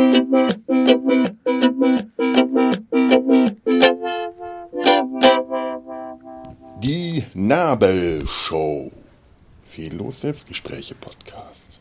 Die Nabelshow. Fehllos Selbstgespräche Podcast.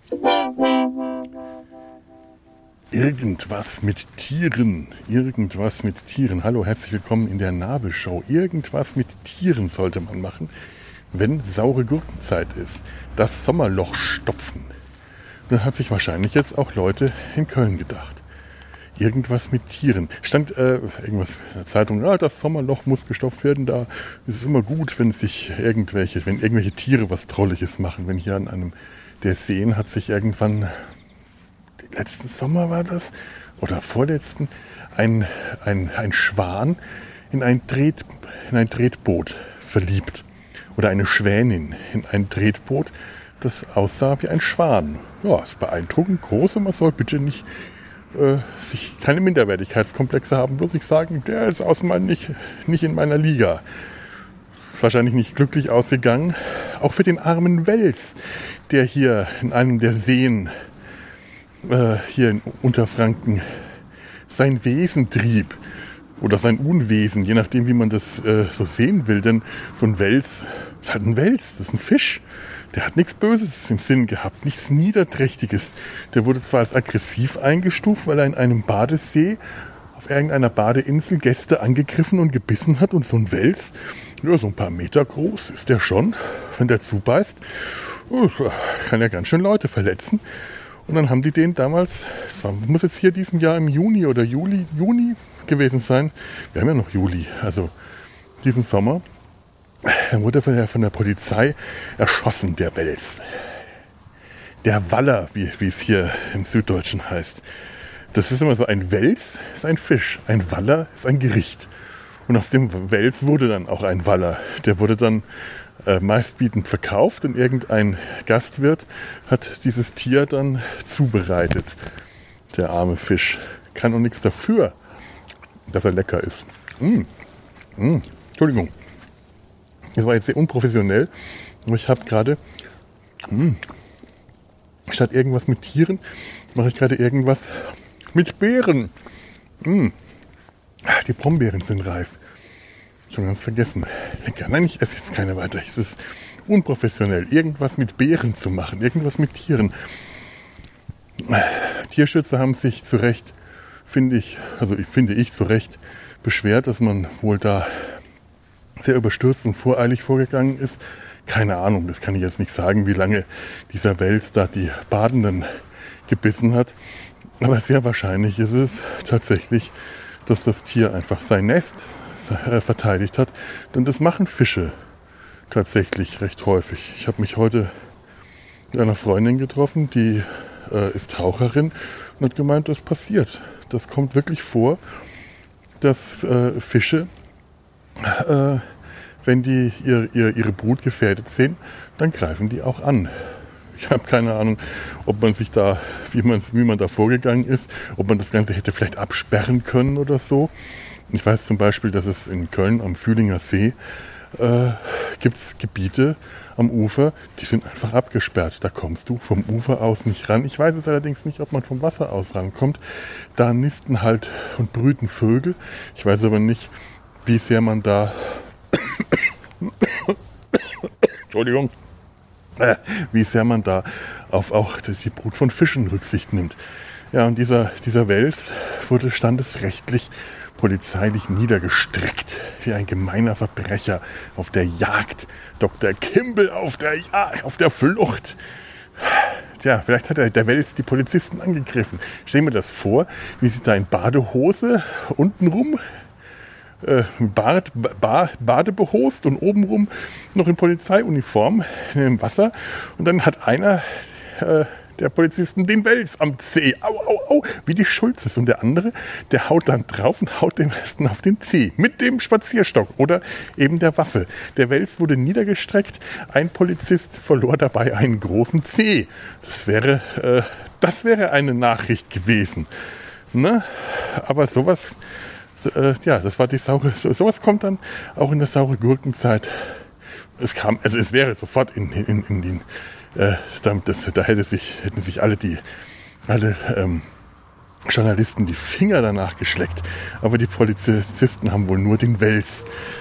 Irgendwas mit Tieren. Irgendwas mit Tieren. Hallo, herzlich willkommen in der Nabelshow. Irgendwas mit Tieren sollte man machen, wenn saure Gurkenzeit ist. Das Sommerloch stopfen. Dann hat sich wahrscheinlich jetzt auch Leute in Köln gedacht. Irgendwas mit Tieren. Stand irgendwas in der Zeitung, das Sommerloch muss gestopft werden. Da ist es immer gut, wenn irgendwelche Tiere was Drolliges machen. Wenn hier an einem der Seen hat sich irgendwann, letzten Sommer war das, oder vorletzten, ein Schwan in ein Tretboot verliebt. Oder eine Schwänin in ein Tretboot, das aussah wie ein Schwan. Ja, ist beeindruckend groß und man soll bitte nicht sich keine Minderwertigkeitskomplexe haben, bloß nicht sagen, der ist nicht in meiner Liga. Ist wahrscheinlich nicht glücklich ausgegangen. Auch für den armen Wels, der hier in einem der Seen hier in Unterfranken sein Wesen trieb. Oder sein Unwesen, je nachdem, wie man das so sehen will. Denn so ein Wels ist halt ein Wels, das ist ein Fisch. Der hat nichts Böses im Sinn gehabt, nichts Niederträchtiges. Der wurde zwar als aggressiv eingestuft, weil er in einem Badesee auf irgendeiner Badeinsel Gäste angegriffen und gebissen hat. Und so ein Wels, ja, so ein paar Meter groß ist der schon, wenn der zubeißt, kann er ganz schön Leute verletzen. Und dann haben die den damals, muss jetzt hier diesem Jahr im Juni oder Juni gewesen sein. Wir haben ja noch Juli, also diesen Sommer. Dann wurde von der Polizei erschossen, der Wels. Der Waller, wie es hier im Süddeutschen heißt. Das ist immer so, ein Wels ist ein Fisch, ein Waller ist ein Gericht. Und aus dem Wels wurde dann auch ein Waller. Der wurde dann meistbietend verkauft und irgendein Gastwirt hat dieses Tier dann zubereitet. Der arme Fisch kann auch nichts dafür, dass er lecker ist. Entschuldigung. Das war jetzt sehr unprofessionell, aber ich habe gerade, statt irgendwas mit Tieren, mache ich gerade irgendwas mit Beeren. Die Brombeeren sind reif. Schon ganz vergessen. Lecker. Nein, ich esse jetzt keine weiter. Es ist unprofessionell, irgendwas mit Beeren zu machen, irgendwas mit Tieren. Tierschützer haben sich zu Recht, finde ich zu Recht beschwert, dass man wohl da sehr überstürzt und voreilig vorgegangen ist. Keine Ahnung, das kann ich jetzt nicht sagen, wie lange dieser Wels da die Badenden gebissen hat. Aber sehr wahrscheinlich ist es tatsächlich, dass das Tier einfach sein Nest verteidigt hat. Denn das machen Fische tatsächlich recht häufig. Ich habe mich heute mit einer Freundin getroffen, die ist Taucherin und hat gemeint, das passiert. Das kommt wirklich vor, dass Fische, wenn die ihre Brut gefährdet sehen, dann greifen die auch an. Ich habe keine Ahnung, ob man sich da, wie man da vorgegangen ist, ob man das Ganze hätte vielleicht absperren können oder so. Ich weiß zum Beispiel, dass es in Köln am Fühlinger See gibt es Gebiete am Ufer, die sind einfach abgesperrt. Da kommst du vom Ufer aus nicht ran. Ich weiß es allerdings nicht, ob man vom Wasser aus rankommt. Da nisten halt und brüten Vögel. Ich weiß aber nicht, wie sehr man da Entschuldigung, wie sehr man da auf auch die Brut von Fischen Rücksicht nimmt. Ja, und dieser Wels wurde standesrechtlich polizeilich niedergestreckt, wie ein gemeiner Verbrecher auf der Jagd. Dr. Kimball auf der Flucht. Tja, vielleicht hat der Wels die Polizisten angegriffen. Stell mir das vor, wie sie da in Badehose untenrum Badebehost und obenrum noch in Polizeiuniform im Wasser. Und dann hat einer der Polizisten den Wels am Zeh. Au, wie die Schulzes. Und der andere, der haut dann drauf und haut den Westen auf den Zeh. Mit dem Spazierstock oder eben der Waffe. Der Wels wurde niedergestreckt. Ein Polizist verlor dabei einen großen Zeh. Das wäre eine Nachricht gewesen. Ne? Aber sowas, das war die saure, sowas kommt dann auch in der saure Gurkenzeit. Es wäre sofort in den, da hätten sich alle Journalisten die Finger danach geschleckt. Aber die Polizisten haben wohl nur den Wels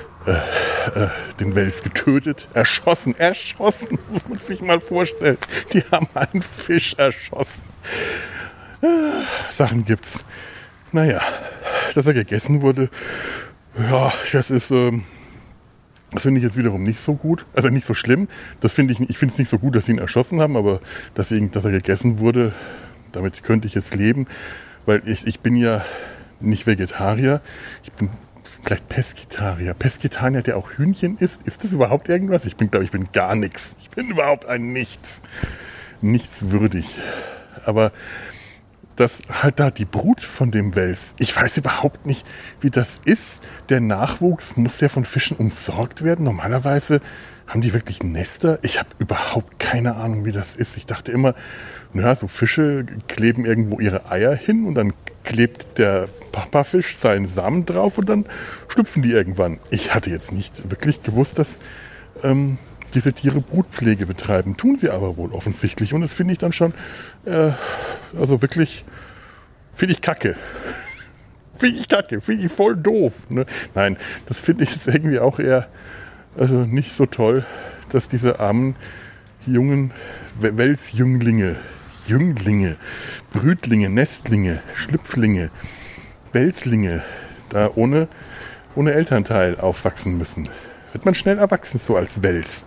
getötet, erschossen, muss man sich mal vorstellen. Die haben einen Fisch erschossen. Sachen gibt's. Naja, dass er gegessen wurde, ja, das finde ich jetzt wiederum nicht so gut, also nicht so schlimm. Ich finde es nicht so gut, dass sie ihn erschossen haben, aber dass er gegessen wurde, damit könnte ich jetzt leben, weil ich bin ja nicht Vegetarier, ich bin vielleicht Pesketarier. Pesketarier, der auch Hühnchen isst. Ist das überhaupt irgendwas? Ich bin gar nichts. Ich bin überhaupt ein Nichts. Nichtswürdig. Aber das halt da die Brut von dem Wels. Ich weiß überhaupt nicht, wie das ist. Der Nachwuchs, muss der von Fischen umsorgt werden? Normalerweise haben die wirklich Nester? Ich habe überhaupt keine Ahnung, wie das ist. Ich dachte immer, so Fische kleben irgendwo ihre Eier hin und dann klebt der Papafisch seinen Samen drauf und dann schlüpfen die irgendwann. Ich hatte jetzt nicht wirklich gewusst, dass diese Tiere Brutpflege betreiben. Tun sie aber wohl offensichtlich. Und das finde ich dann schon, wirklich, finde ich kacke. Finde ich voll doof. Ne? Nein, das finde ich jetzt irgendwie auch eher nicht so toll, dass diese armen jungen Welsjünglinge, Brütlinge, Nestlinge, Schlüpflinge, Welslinge da ohne Elternteil aufwachsen müssen. Wird man schnell erwachsen so als Wels.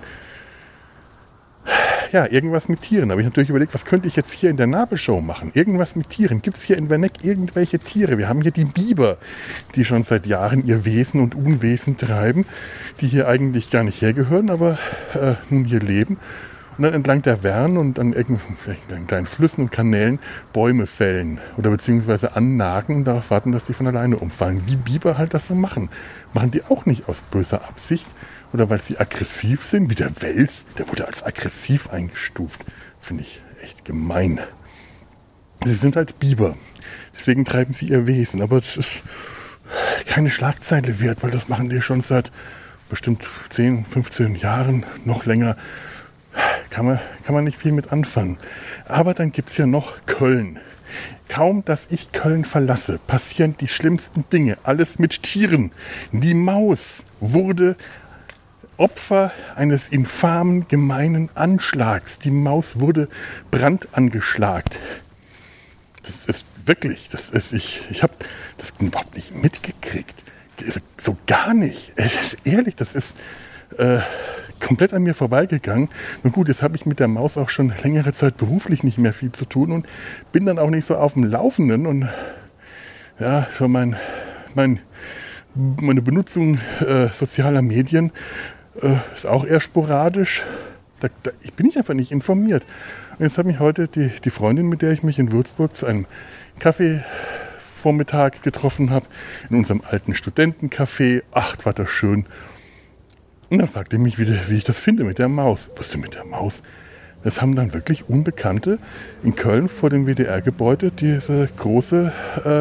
Ja, irgendwas mit Tieren. Da habe ich natürlich überlegt, was könnte ich jetzt hier in der Nabelshow machen? Irgendwas mit Tieren. Gibt es hier in Werneck irgendwelche Tiere? Wir haben hier die Biber, die schon seit Jahren ihr Wesen und Unwesen treiben, die hier eigentlich gar nicht hergehören, aber nun hier leben. Und dann entlang der Wern und an irgendwelchen kleinen Flüssen und Kanälen Bäume fällen oder beziehungsweise annagen und darauf warten, dass sie von alleine umfallen. Wie Biber halt das so machen. Machen die auch nicht aus böser Absicht oder weil sie aggressiv sind, wie der Wels, der wurde als aggressiv eingestuft. Finde ich echt gemein. Sie sind halt Biber. Deswegen treiben sie ihr Wesen. Aber das ist keine Schlagzeile wert, weil das machen die schon seit bestimmt 10, 15 Jahren, noch länger. Kann man nicht viel mit anfangen. Aber dann gibt es ja noch Köln. Kaum, dass ich Köln verlasse, passieren die schlimmsten Dinge. Alles mit Tieren. Die Maus wurde Opfer eines infamen, gemeinen Anschlags. Die Maus wurde brandangeschlagt. Das ist wirklich, ich habe das überhaupt nicht mitgekriegt. So gar nicht. Es ist ehrlich, das ist komplett an mir vorbeigegangen. Nun gut, jetzt habe ich mit der Maus auch schon längere Zeit beruflich nicht mehr viel zu tun und bin dann auch nicht so auf dem Laufenden und ja, so meine Benutzung sozialer Medien ist auch eher sporadisch. Ich bin einfach nicht informiert. Und jetzt hat mich heute die Freundin, mit der ich mich in Würzburg zu einem Kaffeevormittag getroffen habe, in unserem alten Studentencafé. Ach, war das schön. Und dann fragte ich mich wieder, wie ich das finde mit der Maus. Was denn mit der Maus? Das haben dann wirklich Unbekannte in Köln vor dem WDR-Gebäude diese große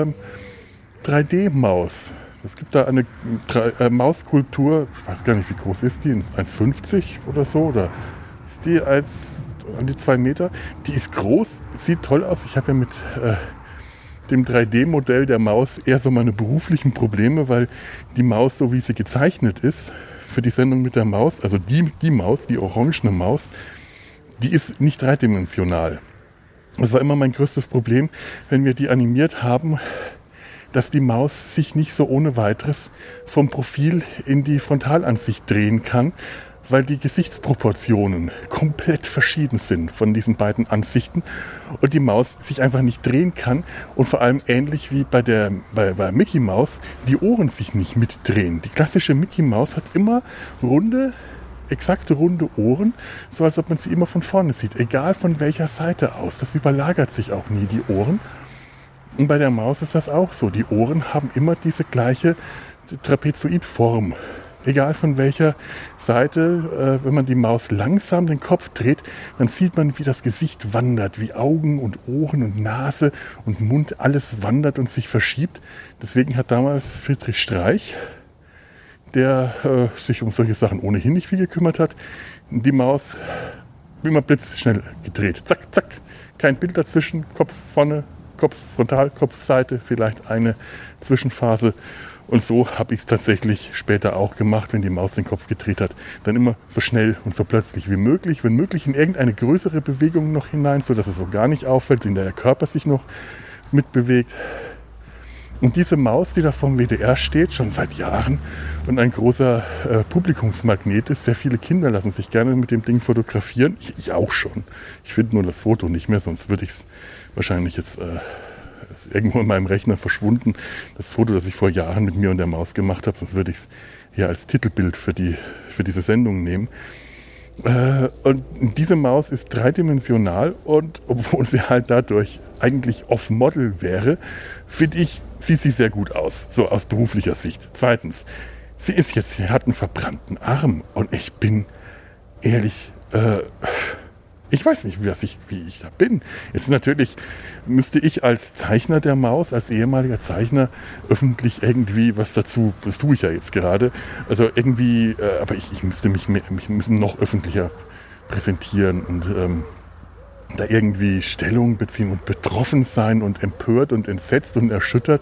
3D-Maus. Es gibt da eine Mauskultur, ich weiß gar nicht, wie groß ist die, 1,50 oder so, oder ist die an die 2 Meter? Die ist groß, sieht toll aus. Ich habe ja mit dem 3D-Modell der Maus eher so meine beruflichen Probleme, weil die Maus, so wie sie gezeichnet ist, für die Sendung mit der Maus, also die Maus, die orangene Maus, die ist nicht dreidimensional. Das war immer mein größtes Problem, wenn wir die animiert haben, dass die Maus sich nicht so ohne weiteres vom Profil in die Frontalansicht drehen kann, weil die Gesichtsproportionen komplett verschieden sind von diesen beiden Ansichten und die Maus sich einfach nicht drehen kann und vor allem ähnlich wie bei Mickey Maus die Ohren sich nicht mitdrehen. Die klassische Mickey Maus hat immer exakte runde Ohren, so als ob man sie immer von vorne sieht, egal von welcher Seite aus. Das überlagert sich auch nie, die Ohren. Und bei der Maus ist das auch so. Die Ohren haben immer diese gleiche Trapezoidform. Egal von welcher Seite, wenn man die Maus langsam den Kopf dreht, dann sieht man, wie das Gesicht wandert, wie Augen und Ohren und Nase und Mund, alles wandert und sich verschiebt. Deswegen hat damals Friedrich Streich, der sich um solche Sachen ohnehin nicht viel gekümmert hat, die Maus immer blitzschnell gedreht. Zack, zack, kein Bild dazwischen, Kopf vorne, Frontalkopfseite, vielleicht eine Zwischenphase. Und so habe ich es tatsächlich später auch gemacht, wenn die Maus den Kopf gedreht hat. Dann immer so schnell und so plötzlich wie möglich. Wenn möglich in irgendeine größere Bewegung noch hinein, sodass es so gar nicht auffällt, in der der Körper sich noch mitbewegt. Und diese Maus, die da vom WDR steht, schon seit Jahren und ein großer Publikumsmagnet ist. Sehr viele Kinder lassen sich gerne mit dem Ding fotografieren. Ich auch schon. Ich finde nur das Foto nicht mehr, sonst würde ich es wahrscheinlich jetzt ist irgendwo in meinem Rechner verschwunden. Das Foto, das ich vor Jahren mit mir und der Maus gemacht habe, sonst würde ich es hier als Titelbild für diese Sendung nehmen. Und diese Maus ist dreidimensional und obwohl sie halt dadurch eigentlich off-Model wäre, finde ich, sieht sie sehr gut aus, so aus beruflicher Sicht. Zweitens, sie hat einen verbrannten Arm und ich bin ehrlich, ich weiß nicht, wie ich da bin. Jetzt natürlich müsste ich als Zeichner der Maus, als ehemaliger Zeichner, öffentlich irgendwie was dazu, das tue ich ja jetzt gerade, also irgendwie, aber ich müsste mich noch öffentlicher präsentieren und da irgendwie Stellung beziehen und betroffen sein und empört und entsetzt und erschüttert.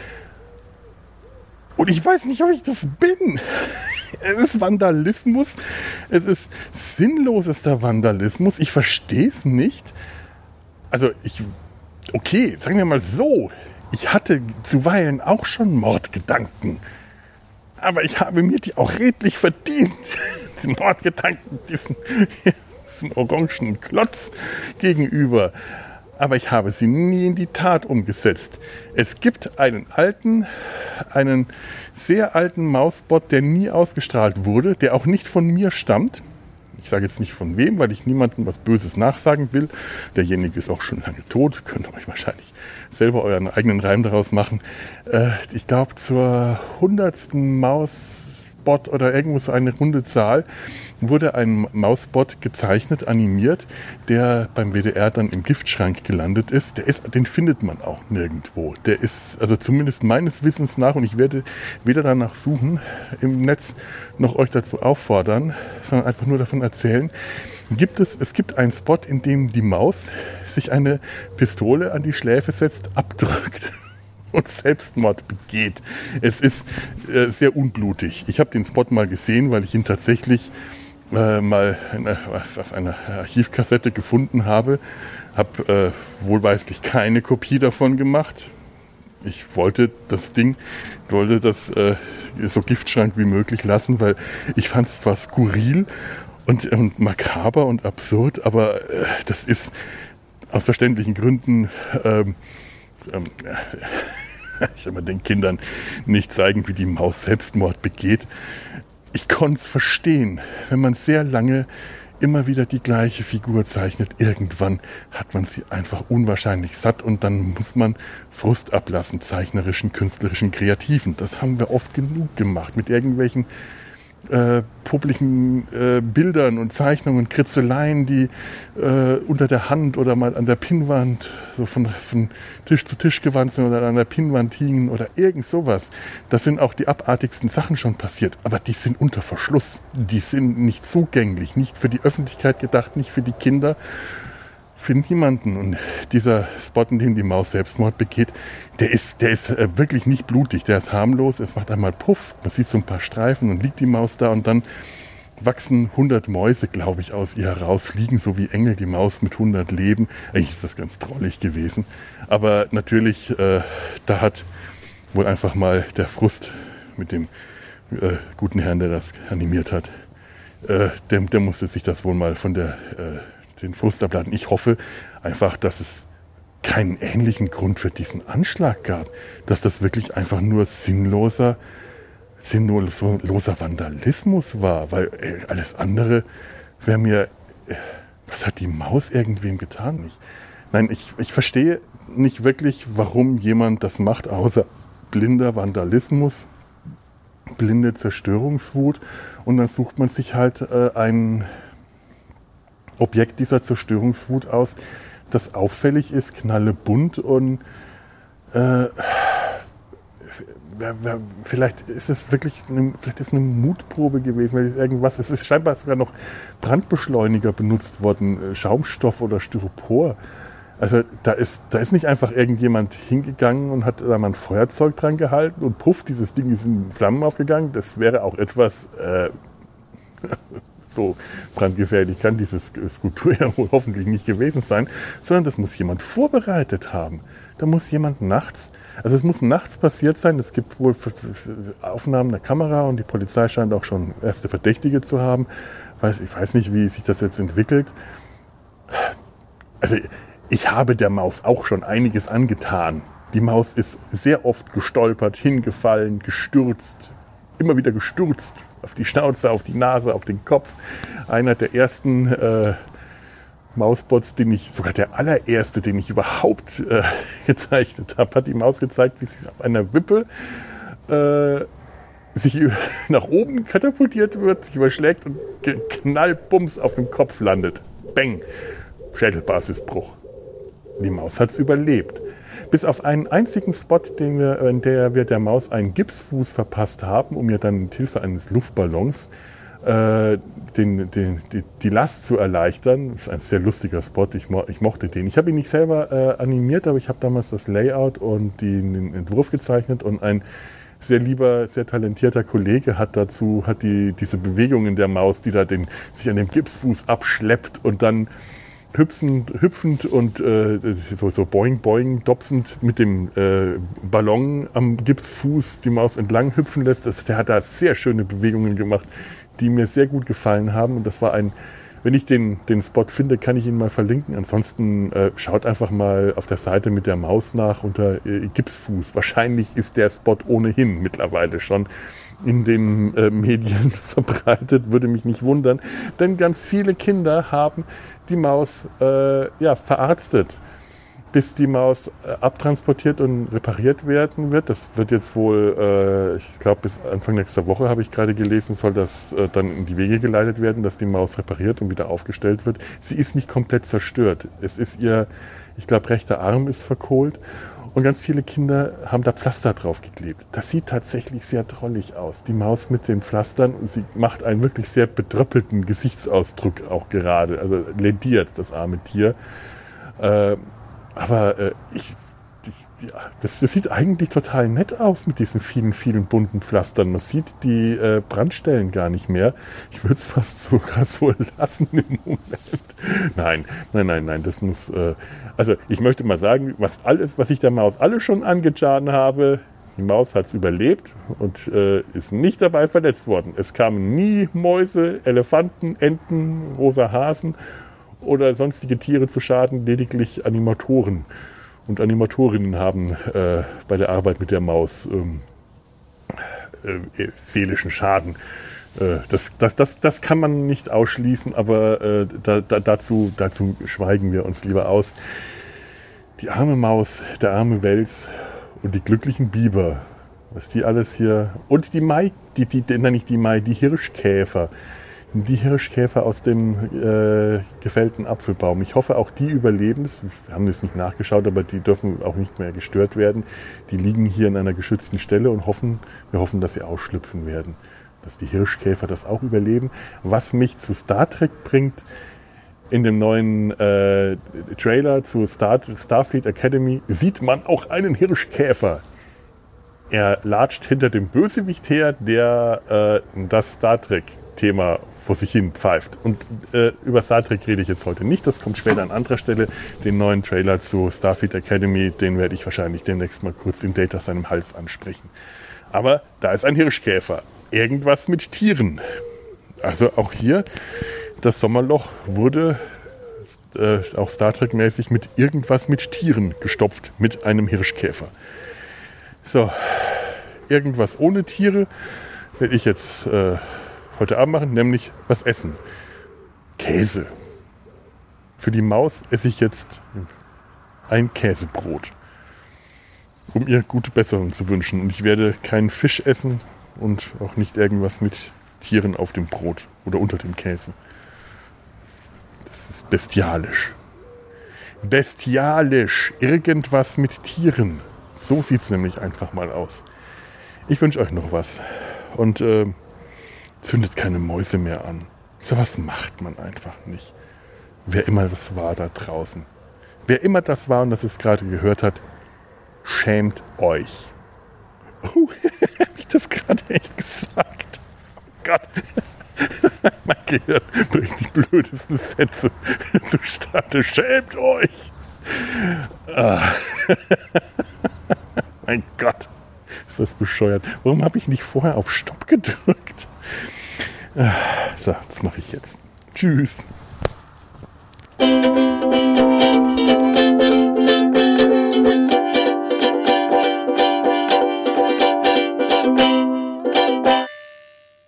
Und ich weiß nicht, ob ich das bin. Es ist Vandalismus. Es ist sinnlosester Vandalismus. Ich verstehe es nicht. Also okay, sagen wir mal so. Ich hatte zuweilen auch schon Mordgedanken. Aber ich habe mir die auch redlich verdient. Die Mordgedanken, diesen orangen Klotz gegenüber. Aber ich habe sie nie in die Tat umgesetzt. Es gibt einen sehr alten Mausbot, der nie ausgestrahlt wurde, der auch nicht von mir stammt. Ich sage jetzt nicht von wem, weil ich niemandem was Böses nachsagen will. Derjenige ist auch schon lange tot. Könnt ihr euch wahrscheinlich selber euren eigenen Reim daraus machen. Ich glaube, zur 100. Mausbot oder irgendwo so eine runde Zahl wurde ein Mausbot gezeichnet, animiert, der beim WDR dann im Giftschrank gelandet ist. Den findet man auch nirgendwo. Der ist, also zumindest meines Wissens nach, und ich werde weder danach suchen, im Netz noch euch dazu auffordern, sondern einfach nur davon erzählen, es gibt einen Spot, in dem die Maus sich eine Pistole an die Schläfe setzt, abdrückt und Selbstmord begeht. Es ist sehr unblutig. Ich habe den Spot mal gesehen, weil ich ihn tatsächlich mal auf einer Archivkassette gefunden habe. Habe wohlweislich keine Kopie davon gemacht. Ich wollte das so Giftschrank wie möglich lassen, weil ich fand es zwar skurril und makaber und absurd, aber das ist aus verständlichen Gründen ich will den Kindern nicht zeigen, wie die Maus Selbstmord begeht. Ich konnte es verstehen, wenn man sehr lange immer wieder die gleiche Figur zeichnet. Irgendwann hat man sie einfach unwahrscheinlich satt und dann muss man Frust ablassen, zeichnerischen, künstlerischen, kreativen. Das haben wir oft genug gemacht mit irgendwelchen publiken Bildern und Zeichnungen, Kritzeleien, die unter der Hand oder mal an der Pinnwand so von Tisch zu Tisch gewandt sind oder an der Pinnwand hingen oder irgend sowas. Das sind auch die abartigsten Sachen schon passiert, aber die sind unter Verschluss. Die sind nicht zugänglich, nicht für die Öffentlichkeit gedacht, nicht für die Kinder, für niemanden. Und dieser Spot, in dem die Maus Selbstmord begeht, der ist wirklich nicht blutig, der ist harmlos, es macht einmal Puff, man sieht so ein paar Streifen und liegt die Maus da und dann wachsen 100 Mäuse, glaube ich, aus ihr heraus, fliegen so wie Engel, die Maus mit 100 Leben. Eigentlich ist das ganz drollig gewesen. Aber natürlich, da hat wohl einfach mal der Frust mit dem guten Herrn, der das animiert hat, der musste sich das wohl mal von den Frust abladen. Ich hoffe einfach, dass es keinen ähnlichen Grund für diesen Anschlag gab, dass das wirklich einfach nur sinnloser Vandalismus war, weil alles andere wäre mir, was hat die Maus irgendwem getan? Nein, ich verstehe nicht wirklich, warum jemand das macht, außer blinder Vandalismus, blinde Zerstörungswut, und dann sucht man sich halt ein Objekt dieser Zerstörungswut aus, das auffällig ist, knallebunt und vielleicht ist es wirklich eine Mutprobe gewesen, es ist scheinbar sogar noch Brandbeschleuniger benutzt worden, Schaumstoff oder Styropor. Also da ist nicht einfach irgendjemand hingegangen und hat da mal ein Feuerzeug dran gehalten und puff, dieses Ding ist in Flammen aufgegangen. Das wäre auch etwas so brandgefährlich kann diese Skulptur ja wohl hoffentlich nicht gewesen sein, sondern das muss jemand vorbereitet haben. Da muss jemand nachts, also es muss nachts passiert sein, es gibt wohl Aufnahmen der Kamera und die Polizei scheint auch schon erste Verdächtige zu haben. Ich weiß nicht, wie sich das jetzt entwickelt. Also ich habe der Maus auch schon einiges angetan. Die Maus ist sehr oft gestolpert, hingefallen, gestürzt, immer wieder gestürzt, auf die Schnauze, auf die Nase, auf den Kopf. Einer der ersten Mausbots, sogar der allererste, den ich überhaupt gezeichnet habe, hat die Maus gezeigt, wie sie auf einer Wippe sich nach oben katapultiert wird, sich überschlägt und knallbums auf dem Kopf landet. Bang! Schädelbasisbruch. Die Maus hat es überlebt. Bis auf einen einzigen Spot, in der wir der Maus einen Gipsfuß verpasst haben, um ihr dann mit Hilfe eines Luftballons die Last zu erleichtern. Das ist ein sehr lustiger Spot, ich mochte den. Ich habe ihn nicht selber animiert, aber ich habe damals das Layout und den Entwurf gezeichnet und ein sehr lieber, sehr talentierter Kollege hat diese Bewegungen der Maus, die da sich an dem Gipsfuß abschleppt und dann hüpfend und so boing, boing, dopsend mit dem Ballon am Gipsfuß die Maus entlang hüpfen lässt. Der hat da sehr schöne Bewegungen gemacht, die mir sehr gut gefallen haben. Und das war wenn ich den Spot finde, kann ich ihn mal verlinken. Ansonsten schaut einfach mal auf der Seite mit der Maus nach unter Gipsfuß. Wahrscheinlich ist der Spot ohnehin mittlerweile schon in den Medien verbreitet, würde mich nicht wundern. Denn ganz viele Kinder haben die Maus verarztet, bis die Maus abtransportiert und repariert werden wird. Das wird jetzt wohl, ich glaube bis Anfang nächster Woche, habe ich gerade gelesen, soll das dann in die Wege geleitet werden, dass die Maus repariert und wieder aufgestellt wird. Sie ist nicht komplett zerstört. Es ist ich glaube, rechter Arm ist verkohlt. Und ganz viele Kinder haben da Pflaster drauf geklebt. Das sieht tatsächlich sehr drollig aus. Die Maus mit den Pflastern, sie macht einen wirklich sehr bedröppelten Gesichtsausdruck auch gerade. Also lediert, das arme Tier. Das sieht eigentlich total nett aus mit diesen vielen, vielen bunten Pflastern. Man sieht die Brandstellen gar nicht mehr. Ich würde es fast sogar so lassen im Moment. Nein, das muss... Also ich möchte mal sagen, was ich der Maus alle schon angetan habe, die Maus hat es überlebt und ist nicht dabei verletzt worden. Es kamen nie Mäuse, Elefanten, Enten, rosa Hasen oder sonstige Tiere zu Schaden, lediglich Animatoren. Und Animatorinnen haben bei der Arbeit mit der Maus seelischen Schaden. Das kann man nicht ausschließen, aber dazu schweigen wir uns lieber aus. Die arme Maus, der arme Wels und die glücklichen Biber, was die alles hier... Und die Hirschkäfer. Die Hirschkäfer aus dem gefällten Apfelbaum. Ich hoffe, auch die überleben es. Wir haben das nicht nachgeschaut, aber die dürfen auch nicht mehr gestört werden. Die liegen hier in einer geschützten Stelle und wir hoffen, dass sie ausschlüpfen werden. Dass die Hirschkäfer das auch überleben. Was mich zu Star Trek bringt, in dem neuen Trailer zu Starfleet Academy sieht man auch einen Hirschkäfer. Er latscht hinter dem Bösewicht her, der das Star Trek-Thema vor sich hin pfeift. Und über Star Trek rede ich jetzt heute nicht, das kommt später an anderer Stelle. Den neuen Trailer zu Starfleet Academy, den werde ich wahrscheinlich demnächst mal kurz in Data seinem Hals ansprechen. Aber da ist ein Hirschkäfer. Irgendwas mit Tieren. Also auch hier, das Sommerloch wurde auch Star Trek-mäßig mit irgendwas mit Tieren gestopft, mit einem Hirschkäfer. So, irgendwas ohne Tiere werde ich jetzt heute Abend machen, nämlich was essen. Käse. Für die Maus esse ich jetzt ein Käsebrot, um ihr gute Besserung zu wünschen. Und ich werde keinen Fisch essen und auch nicht irgendwas mit Tieren auf dem Brot oder unter dem Käse. Das ist bestialisch. Bestialisch. Irgendwas mit Tieren. So sieht es nämlich einfach mal aus. Ich wünsche euch noch was. Und zündet keine Mäuse mehr an. So was macht man einfach nicht. Wer immer das war da draußen. Wer immer das war und das es gerade gehört hat, schämt euch. Oh, habe ich das gerade echt gesagt? Oh Gott. Mein Gehirn bringt die blödesten Sätze zustande. Schämt euch! Mein Gott, ist das bescheuert. Warum habe ich nicht vorher auf Stopp gedrückt? So, das mache ich jetzt. Tschüss.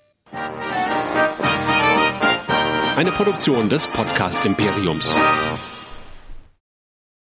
Eine Produktion des Podcast Imperiums.